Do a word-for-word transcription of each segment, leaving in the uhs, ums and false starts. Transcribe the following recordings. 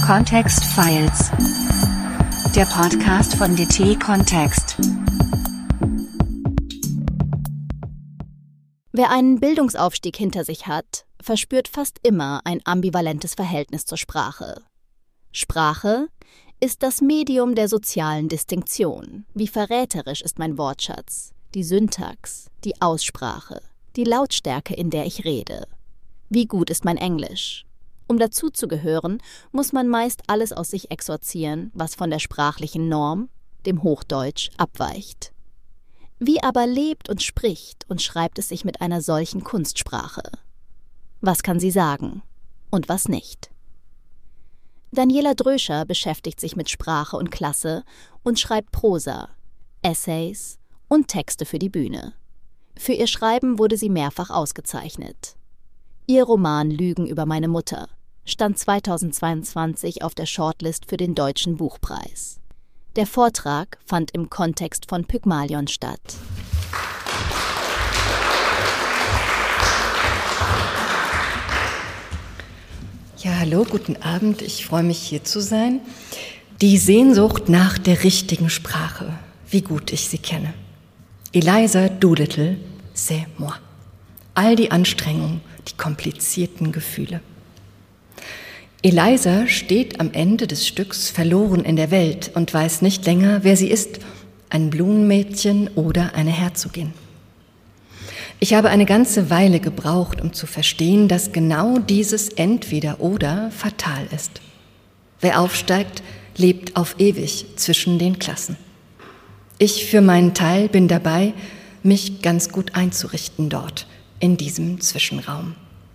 Kontext Files, der Podcast von D T Kontext. Wer einen Bildungsaufstieg hinter sich hat, verspürt fast immer ein ambivalentes Verhältnis zur Sprache. Sprache ist das Medium der sozialen Distinktion. Wie verräterisch ist mein Wortschatz, die Syntax, die Aussprache, die Lautstärke, in der ich rede. Wie gut ist mein Englisch? Um dazuzugehören, muss man meist alles aus sich exorzieren, was von der sprachlichen Norm, dem Hochdeutsch, abweicht. Wie aber lebt und spricht und schreibt es sich mit einer solchen Kunstsprache? Was kann sie sagen und was nicht? Daniela Dröscher beschäftigt sich mit Sprache und Klasse und schreibt Prosa, Essays und Texte für die Bühne. Für ihr Schreiben wurde sie mehrfach ausgezeichnet. Ihr Roman »Lügen über meine Mutter« stand zweitausendzweiundzwanzig auf der Shortlist für den Deutschen Buchpreis. Der Vortrag fand im Kontext von Pygmalion statt. Ja, hallo, guten Abend. Ich freue mich, hier zu sein. Die Sehnsucht nach der richtigen Sprache, wie gut ich sie kenne. Eliza Doolittle, c'est moi. All die Anstrengungen, die komplizierten Gefühle. Eliza steht am Ende des Stücks verloren in der Welt und weiß nicht länger, wer sie ist, ein Blumenmädchen oder eine Herzogin. Ich habe eine ganze Weile gebraucht, um zu verstehen, dass genau dieses Entweder-Oder fatal ist. Wer aufsteigt, lebt auf ewig zwischen den Klassen. Ich für meinen Teil bin dabei, mich ganz gut einzurichten dort, in diesem Zwischenraum.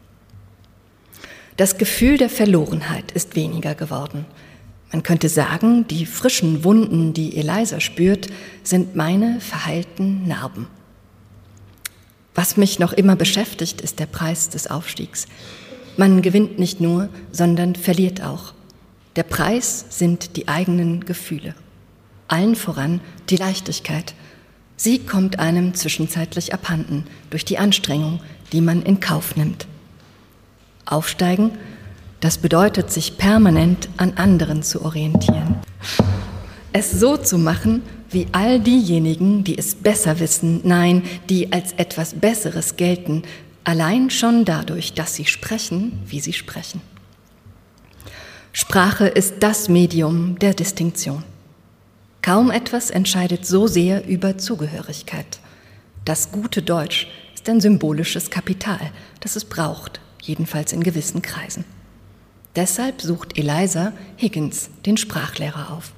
Das Gefühl der Verlorenheit ist weniger geworden. Man könnte sagen, die frischen Wunden, die Eliza spürt, sind meine verheilten Narben. Was mich noch immer beschäftigt, ist der Preis des Aufstiegs. Man gewinnt nicht nur, sondern verliert auch. Der Preis sind die eigenen Gefühle. Allen voran die Leichtigkeit. Sie kommt einem zwischenzeitlich abhanden durch die Anstrengung, die man in Kauf nimmt. Aufsteigen, das bedeutet, sich permanent an anderen zu orientieren. Es so zu machen, wie all diejenigen, die es besser wissen, nein, die als etwas Besseres gelten, allein schon dadurch, dass sie sprechen, wie sie sprechen. Sprache ist das Medium der Distinktion. Kaum etwas entscheidet so sehr über Zugehörigkeit. Das gute Deutsch ist ein symbolisches Kapital, das es braucht, jedenfalls in gewissen Kreisen. Deshalb sucht Eliza Higgins, den Sprachlehrer, auf.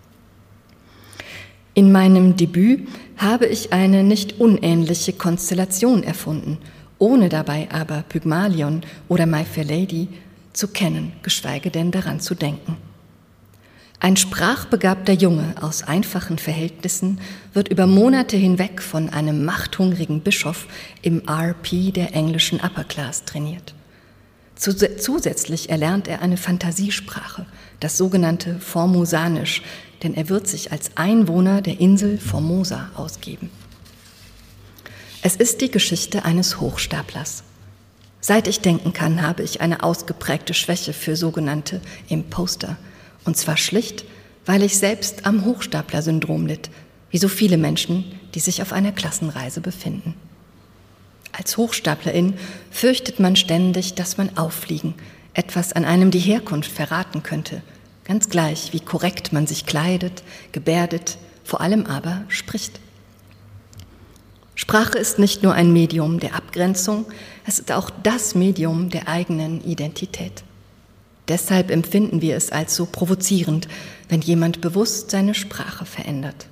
In meinem Debüt habe ich eine nicht unähnliche Konstellation erfunden, ohne dabei aber Pygmalion oder My Fair Lady zu kennen, geschweige denn daran zu denken. Ein sprachbegabter Junge aus einfachen Verhältnissen wird über Monate hinweg von einem machthungrigen Bischof im R P der englischen Upper Class trainiert. Zusätzlich erlernt er eine Fantasiesprache, das sogenannte Formosanisch, denn er wird sich als Einwohner der Insel Formosa ausgeben. Es ist die Geschichte eines Hochstaplers. Seit ich denken kann, habe ich eine ausgeprägte Schwäche für sogenannte Imposter. Und zwar schlicht, weil ich selbst am Hochstapler-Syndrom litt, wie so viele Menschen, die sich auf einer Klassenreise befinden. Als Hochstaplerin fürchtet man ständig, dass man auffliegen, etwas an einem die Herkunft verraten könnte, ganz gleich, wie korrekt man sich kleidet, gebärdet, vor allem aber spricht. Sprache ist nicht nur ein Medium der Abgrenzung, es ist auch das Medium der eigenen Identität. Deshalb empfinden wir es als so provozierend, wenn jemand bewusst seine Sprache verändert.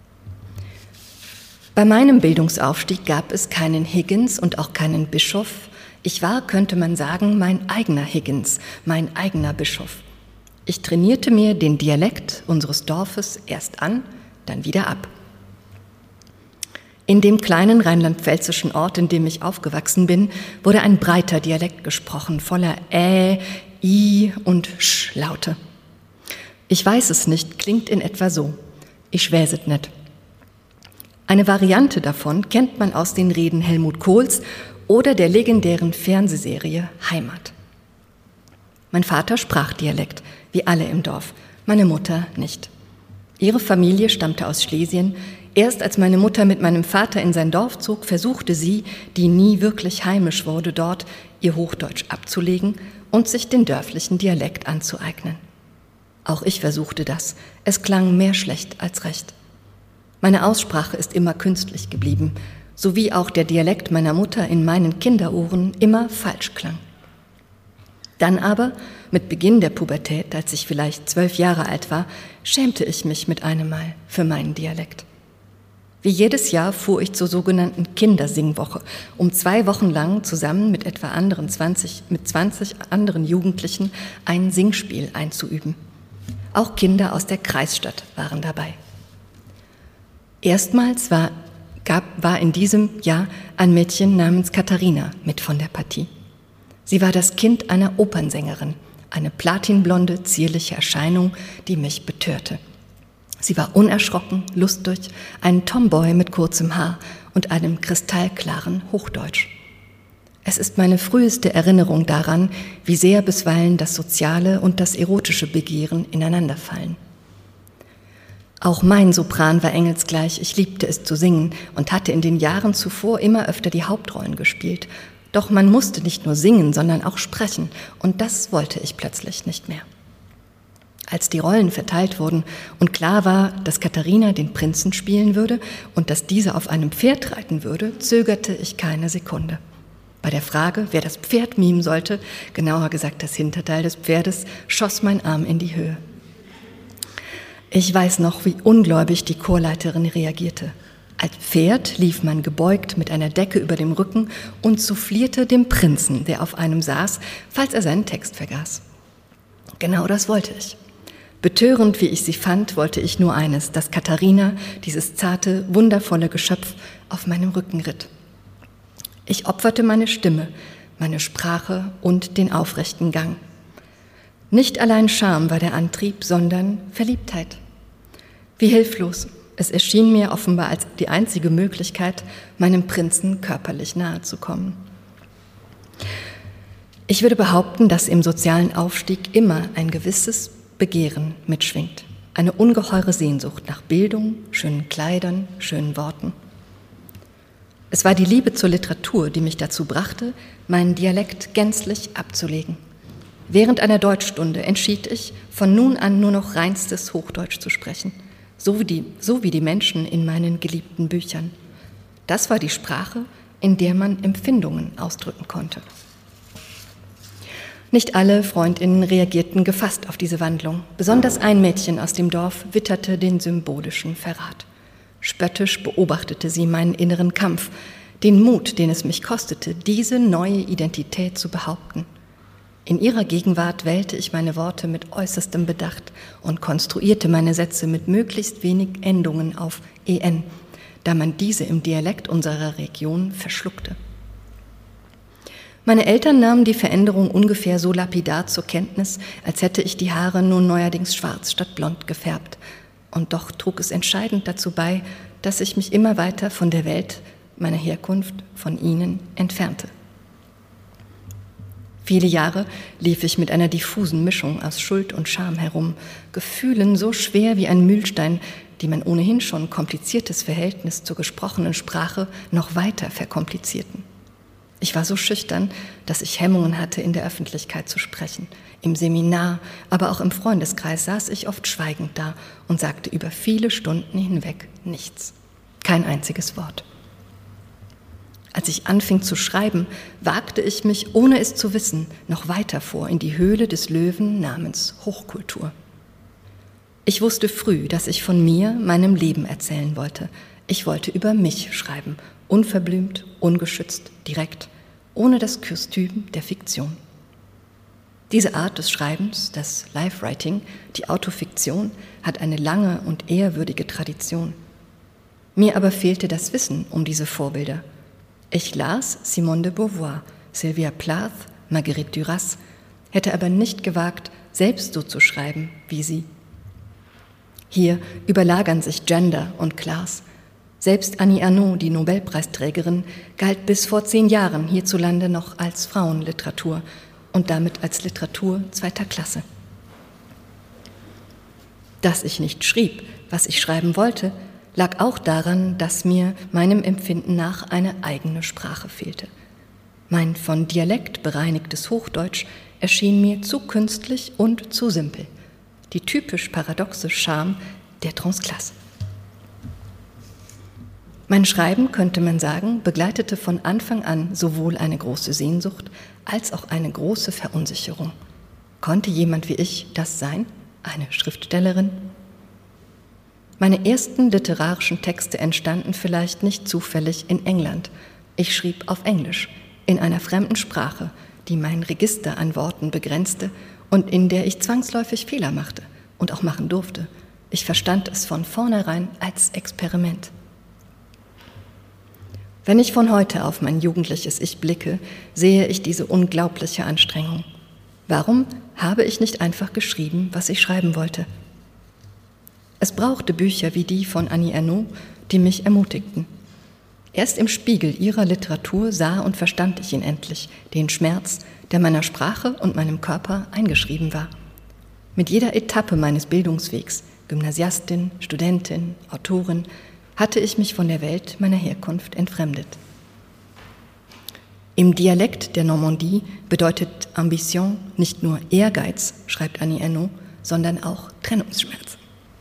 Bei meinem Bildungsaufstieg gab es keinen Higgins und auch keinen Bischof. Ich war, könnte man sagen, mein eigener Higgins, mein eigener Bischof. Ich trainierte mir den Dialekt unseres Dorfes erst an, dann wieder ab. In dem kleinen rheinland-pfälzischen Ort, in dem ich aufgewachsen bin, wurde ein breiter Dialekt gesprochen, voller Ä, I und Sch-Laute. Ich weiß es nicht, klingt in etwa so. Ich schwäset net. Eine Variante davon kennt man aus den Reden Helmut Kohls oder der legendären Fernsehserie Heimat. Mein Vater sprach Dialekt, wie alle im Dorf, meine Mutter nicht. Ihre Familie stammte aus Schlesien. Erst als meine Mutter mit meinem Vater in sein Dorf zog, versuchte sie, die nie wirklich heimisch wurde, dort ihr Hochdeutsch abzulegen und sich den dörflichen Dialekt anzueignen. Auch ich versuchte das. Es klang mehr schlecht als recht. Meine Aussprache ist immer künstlich geblieben, sowie auch der Dialekt meiner Mutter in meinen Kinderohren immer falsch klang. Dann aber, mit Beginn der Pubertät, als ich vielleicht zwölf Jahre alt war, schämte ich mich mit einem Mal für meinen Dialekt. Wie jedes Jahr fuhr ich zur sogenannten Kindersingwoche, um zwei Wochen lang zusammen mit etwa anderen zwanzig, mit zwanzig anderen Jugendlichen ein Singspiel einzuüben. Auch Kinder aus der Kreisstadt waren dabei. Erstmals war, gab, war in diesem Jahr ein Mädchen namens Katharina mit von der Partie. Sie war das Kind einer Opernsängerin, eine platinblonde, zierliche Erscheinung, die mich betörte. Sie war unerschrocken, lustdurch, ein Tomboy mit kurzem Haar und einem kristallklaren Hochdeutsch. Es ist meine früheste Erinnerung daran, wie sehr bisweilen das soziale und das erotische Begehren ineinanderfallen. Auch mein Sopran war engelsgleich, ich liebte es zu singen und hatte in den Jahren zuvor immer öfter die Hauptrollen gespielt. Doch man musste nicht nur singen, sondern auch sprechen, und das wollte ich plötzlich nicht mehr. Als die Rollen verteilt wurden und klar war, dass Katharina den Prinzen spielen würde und dass dieser auf einem Pferd reiten würde, zögerte ich keine Sekunde. Bei der Frage, wer das Pferd mimen sollte, genauer gesagt das Hinterteil des Pferdes, schoss mein Arm in die Höhe. Ich weiß noch, wie ungläubig die Chorleiterin reagierte. Als Pferd lief man gebeugt mit einer Decke über dem Rücken und soufflierte dem Prinzen, der auf einem saß, falls er seinen Text vergaß. Genau das wollte ich. Betörend, wie ich sie fand, wollte ich nur eines, dass Katharina, dieses zarte, wundervolle Geschöpf, auf meinem Rücken ritt. Ich opferte meine Stimme, meine Sprache und den aufrechten Gang. Nicht allein Scham war der Antrieb, sondern Verliebtheit. Wie hilflos. Es erschien mir offenbar als die einzige Möglichkeit, meinem Prinzen körperlich nahe zu kommen. Ich würde behaupten, dass im sozialen Aufstieg immer ein gewisses Begehren mitschwingt. Eine ungeheure Sehnsucht nach Bildung, schönen Kleidern, schönen Worten. Es war die Liebe zur Literatur, die mich dazu brachte, meinen Dialekt gänzlich abzulegen. Während einer Deutschstunde entschied ich, von nun an nur noch reinstes Hochdeutsch zu sprechen. So wie, die, so wie die Menschen in meinen geliebten Büchern. Das war die Sprache, in der man Empfindungen ausdrücken konnte. Nicht alle Freundinnen reagierten gefasst auf diese Wandlung. Besonders ein Mädchen aus dem Dorf witterte den symbolischen Verrat. Spöttisch beobachtete sie meinen inneren Kampf, den Mut, den es mich kostete, diese neue Identität zu behaupten. In ihrer Gegenwart wählte ich meine Worte mit äußerstem Bedacht und konstruierte meine Sätze mit möglichst wenig Endungen auf en, da man diese im Dialekt unserer Region verschluckte. Meine Eltern nahmen die Veränderung ungefähr so lapidar zur Kenntnis, als hätte ich die Haare nun neuerdings schwarz statt blond gefärbt. Und doch trug es entscheidend dazu bei, dass ich mich immer weiter von der Welt, meiner Herkunft, von ihnen entfernte. Viele Jahre lief ich mit einer diffusen Mischung aus Schuld und Scham herum, Gefühlen so schwer wie ein Mühlstein, die mein ohnehin schon kompliziertes Verhältnis zur gesprochenen Sprache noch weiter verkomplizierten. Ich war so schüchtern, dass ich Hemmungen hatte, in der Öffentlichkeit zu sprechen. Im Seminar, aber auch im Freundeskreis saß ich oft schweigend da und sagte über viele Stunden hinweg nichts, kein einziges Wort. Als ich anfing zu schreiben, wagte ich mich, ohne es zu wissen, noch weiter vor in die Höhle des Löwen namens Hochkultur. Ich wusste früh, dass ich von mir, meinem Leben erzählen wollte. Ich wollte über mich schreiben, unverblümt, ungeschützt, direkt, ohne das Kostüm der Fiktion. Diese Art des Schreibens, das Life-Writing, die Autofiktion, hat eine lange und ehrwürdige Tradition. Mir aber fehlte das Wissen um diese Vorbilder. Ich las Simone de Beauvoir, Sylvia Plath, Marguerite Duras, hätte aber nicht gewagt, selbst so zu schreiben wie sie. Hier überlagern sich Gender und Class. Selbst Annie Ernaux, die Nobelpreisträgerin, galt bis vor zehn Jahren hierzulande noch als Frauenliteratur. und damit als Literatur zweiter Klasse. Dass ich nicht schrieb, was ich schreiben wollte, lag auch daran, dass mir meinem Empfinden nach eine eigene Sprache fehlte. Mein von Dialekt bereinigtes Hochdeutsch erschien mir zu künstlich und zu simpel. Die typisch paradoxe Charme der Transklasse. Mein Schreiben, könnte man sagen, begleitete von Anfang an sowohl eine große Sehnsucht als auch eine große Verunsicherung. Konnte jemand wie ich das sein? Eine Schriftstellerin? Meine ersten literarischen Texte entstanden vielleicht nicht zufällig in England. Ich schrieb auf Englisch, in einer fremden Sprache, die mein Register an Worten begrenzte und in der ich zwangsläufig Fehler machte und auch machen durfte. Ich verstand es von vornherein als Experiment. Wenn ich von heute auf mein jugendliches Ich blicke, sehe ich diese unglaubliche Anstrengung. Warum habe ich nicht einfach geschrieben, was ich schreiben wollte? Es brauchte Bücher wie die von Annie Ernaux, die mich ermutigten. Erst im Spiegel ihrer Literatur sah und verstand ich ihn endlich, den Schmerz, der meiner Sprache und meinem Körper eingeschrieben war. Mit jeder Etappe meines Bildungswegs, Gymnasiastin, Studentin, Autorin, hatte ich mich von der Welt meiner Herkunft entfremdet. Im Dialekt der Normandie bedeutet Ambition nicht nur Ehrgeiz, schreibt Annie Ernaux, sondern auch Trennungsschmerz.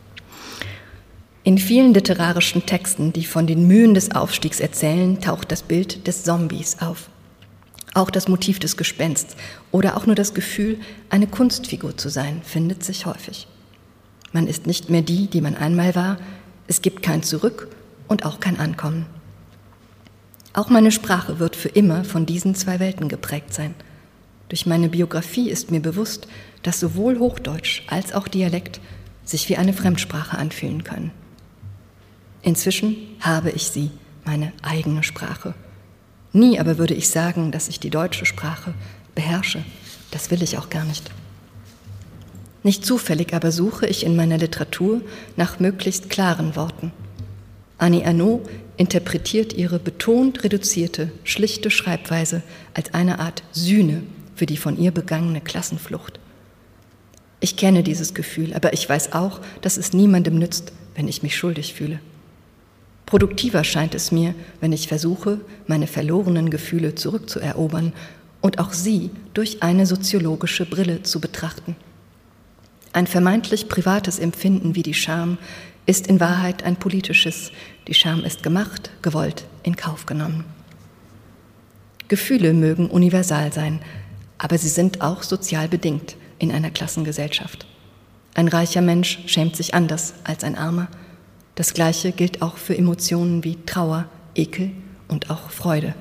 In vielen literarischen Texten, die von den Mühen des Aufstiegs erzählen, taucht das Bild des Zombies auf. Auch das Motiv des Gespensts oder auch nur das Gefühl, eine Kunstfigur zu sein, findet sich häufig. Man ist nicht mehr die, die man einmal war, es gibt kein Zurück und auch kein Ankommen. Auch meine Sprache wird für immer von diesen zwei Welten geprägt sein. Durch meine Biografie ist mir bewusst, dass sowohl Hochdeutsch als auch Dialekt sich wie eine Fremdsprache anfühlen können. Inzwischen habe ich sie, meine eigene Sprache. Nie aber würde ich sagen, dass ich die deutsche Sprache beherrsche. Das will ich auch gar nicht. Nicht zufällig aber suche ich in meiner Literatur nach möglichst klaren Worten. Annie Ernaux interpretiert ihre betont reduzierte, schlichte Schreibweise als eine Art Sühne für die von ihr begangene Klassenflucht. Ich kenne dieses Gefühl, aber ich weiß auch, dass es niemandem nützt, wenn ich mich schuldig fühle. Produktiver scheint es mir, wenn ich versuche, meine verlorenen Gefühle zurückzuerobern und auch sie durch eine soziologische Brille zu betrachten. Ein vermeintlich privates Empfinden wie die Scham ist in Wahrheit ein politisches. Die Scham ist gemacht, gewollt, in Kauf genommen. Gefühle mögen universal sein, aber sie sind auch sozial bedingt in einer Klassengesellschaft. Ein reicher Mensch schämt sich anders als ein armer. Das Gleiche gilt auch für Emotionen wie Trauer, Ekel und auch Freude.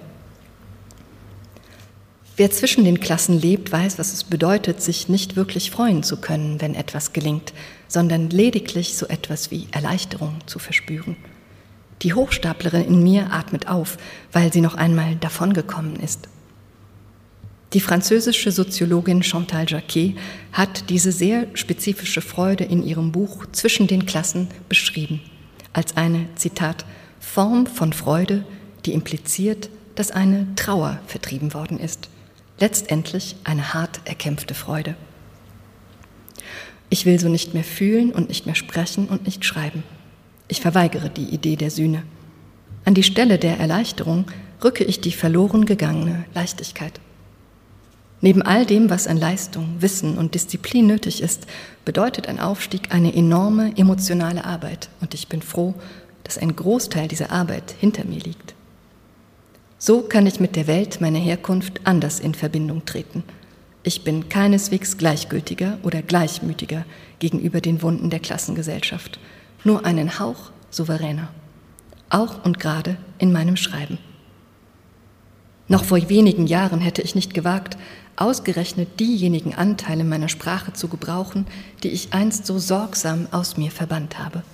Wer zwischen den Klassen lebt, weiß, was es bedeutet, sich nicht wirklich freuen zu können, wenn etwas gelingt, sondern lediglich so etwas wie Erleichterung zu verspüren. Die Hochstaplerin in mir atmet auf, weil sie noch einmal davongekommen ist. Die französische Soziologin Chantal Jacquet hat diese sehr spezifische Freude in ihrem Buch Zwischen den Klassen beschrieben, als eine, Zitat, Form von Freude, die impliziert, dass eine Trauer vertrieben worden ist. Letztendlich eine hart erkämpfte Freude. Ich will so nicht mehr fühlen und nicht mehr sprechen und nicht schreiben. Ich verweigere die Idee der Sühne. An die Stelle der Erleichterung rücke ich die verloren gegangene Leichtigkeit. Neben all dem, was an Leistung, Wissen und Disziplin nötig ist, bedeutet ein Aufstieg eine enorme emotionale Arbeit und ich bin froh, dass ein Großteil dieser Arbeit hinter mir liegt. So kann ich mit der Welt meiner Herkunft anders in Verbindung treten. Ich bin keineswegs gleichgültiger oder gleichmütiger gegenüber den Wunden der Klassengesellschaft, nur einen Hauch souveräner, auch und gerade in meinem Schreiben. Noch vor wenigen Jahren hätte ich nicht gewagt, ausgerechnet diejenigen Anteile meiner Sprache zu gebrauchen, die ich einst so sorgsam aus mir verbannt habe.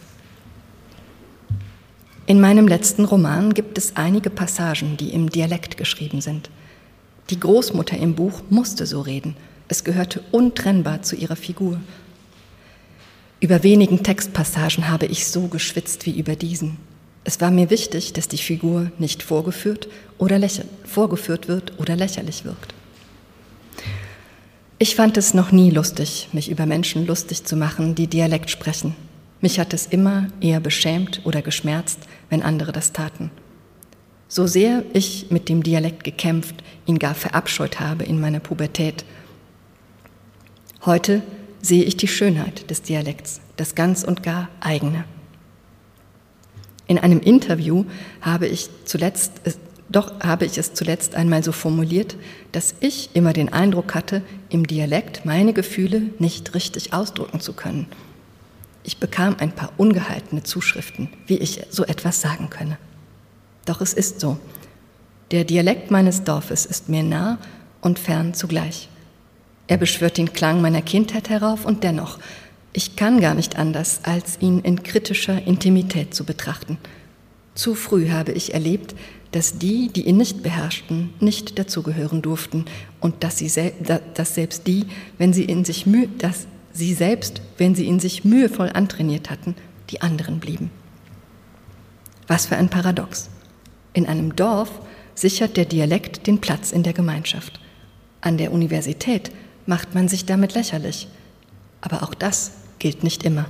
In meinem letzten Roman gibt es einige Passagen, die im Dialekt geschrieben sind. Die Großmutter im Buch musste so reden. Es gehörte untrennbar zu ihrer Figur. Über wenigen Textpassagen habe ich so geschwitzt wie über diesen. Es war mir wichtig, dass die Figur nicht vorgeführt, oder lächer- vorgeführt wird oder lächerlich wirkt. Ich fand es noch nie lustig, mich über Menschen lustig zu machen, die Dialekt sprechen. Mich hat es immer eher beschämt oder geschmerzt, wenn andere das taten. So sehr ich mit dem Dialekt gekämpft, ihn gar verabscheut habe in meiner Pubertät. Heute sehe ich die Schönheit des Dialekts, das ganz und gar eigene. In einem Interview habe ich zuletzt, doch habe ich es zuletzt einmal so formuliert, dass ich immer den Eindruck hatte, im Dialekt meine Gefühle nicht richtig ausdrücken zu können. Ich bekam ein paar ungehaltene Zuschriften, wie ich so etwas sagen könne. Doch es ist so. Der Dialekt meines Dorfes ist mir nah und fern zugleich. Er beschwört den Klang meiner Kindheit herauf und dennoch, ich kann gar nicht anders, als ihn in kritischer Intimität zu betrachten. Zu früh habe ich erlebt, dass die, die ihn nicht beherrschten, nicht dazugehören durften und dass, sie sel- dass selbst die, wenn sie in sich mühe, dass sie selbst, wenn sie ihn sich mühevoll antrainiert hatten, die anderen blieben. Was für ein Paradox. In einem Dorf sichert der Dialekt den Platz in der Gemeinschaft. An der Universität macht man sich damit lächerlich. Aber auch das gilt nicht immer.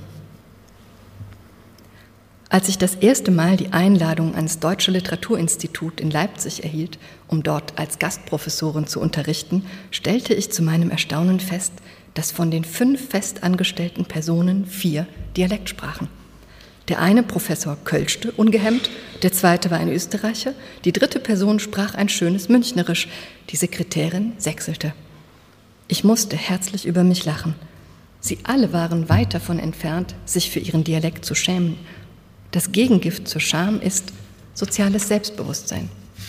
Als ich das erste Mal die Einladung ans Deutsche Literaturinstitut in Leipzig erhielt, um dort als Gastprofessorin zu unterrichten, stellte ich zu meinem Erstaunen fest, dass von den fünf festangestellten Personen vier Dialekt sprachen. Der eine Professor kölschte ungehemmt, der zweite war ein Österreicher, die dritte Person sprach ein schönes Münchnerisch, die Sekretärin sächselte. Ich musste herzlich über mich lachen. Sie alle waren weit davon entfernt, sich für ihren Dialekt zu schämen. Das Gegengift zur Scham ist soziales Selbstbewusstsein.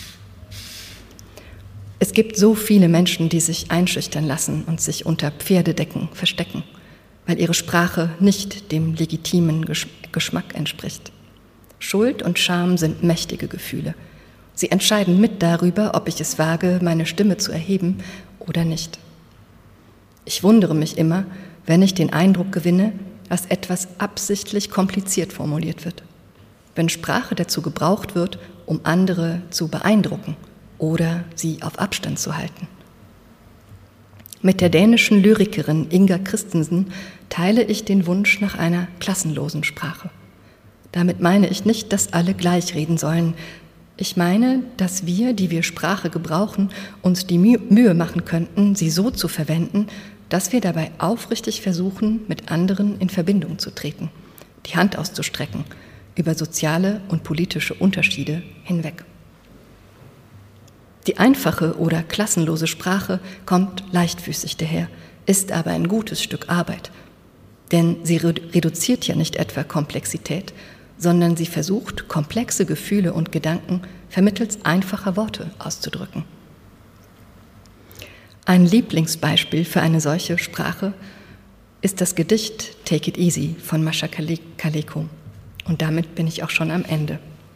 Es gibt so viele Menschen, die sich einschüchtern lassen und sich unter Pferdedecken verstecken, weil ihre Sprache nicht dem legitimen Geschmack entspricht. Schuld und Scham sind mächtige Gefühle. Sie entscheiden mit darüber, ob ich es wage, meine Stimme zu erheben oder nicht. Ich wundere mich immer, wenn ich den Eindruck gewinne, dass etwas absichtlich kompliziert formuliert wird. Wenn Sprache dazu gebraucht wird, um andere zu beeindrucken oder sie auf Abstand zu halten. Mit der dänischen Lyrikerin Inger Christensen teile ich den Wunsch nach einer klassenlosen Sprache. Damit meine ich nicht, dass alle gleich reden sollen. Ich meine, dass wir, die wir Sprache gebrauchen, uns die Mühe machen könnten, sie so zu verwenden, dass wir dabei aufrichtig versuchen, mit anderen in Verbindung zu treten, die Hand auszustrecken, über soziale und politische Unterschiede hinweg. Die einfache oder klassenlose Sprache kommt leichtfüßig daher, ist aber ein gutes Stück Arbeit. Denn sie reduziert ja nicht etwa Komplexität, sondern sie versucht, komplexe Gefühle und Gedanken vermittels einfacher Worte auszudrücken. Ein Lieblingsbeispiel für eine solche Sprache ist das Gedicht Take It Easy von Mascha Kaleko. Und damit bin ich auch schon am Ende.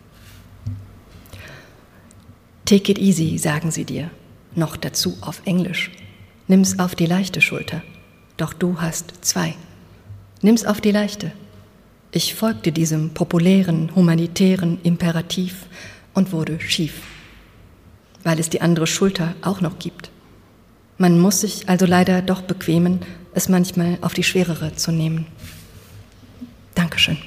Take it easy, sagen sie dir, noch dazu auf Englisch. Nimm's auf die leichte Schulter, doch du hast zwei. Nimm's auf die leichte. Ich folgte diesem populären, humanitären Imperativ und wurde schief, weil es die andere Schulter auch noch gibt. Man muss sich also leider doch bequemen, es manchmal auf die schwerere zu nehmen. Dankeschön.